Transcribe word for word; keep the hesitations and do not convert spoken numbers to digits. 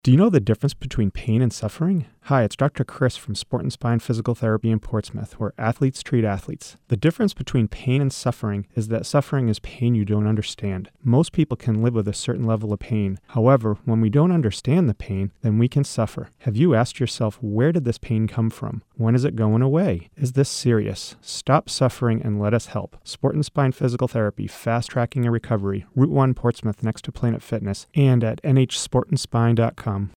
Do you know the difference between pain and suffering? Hi, it's Doctor Chris from Sport and Spine Physical Therapy in Portsmouth, where athletes treat athletes. The difference between pain and suffering is that suffering is pain you don't understand. Most people can live with a certain level of pain. However, when we don't understand the pain, then we can suffer. Have you asked yourself, where did this pain come from? When is it going away? Is this serious? Stop suffering and let us help. Sport and Spine Physical Therapy, Fast Tracking and Recovery, Route one Portsmouth next to Planet Fitness, and at N H sport and spine dot com.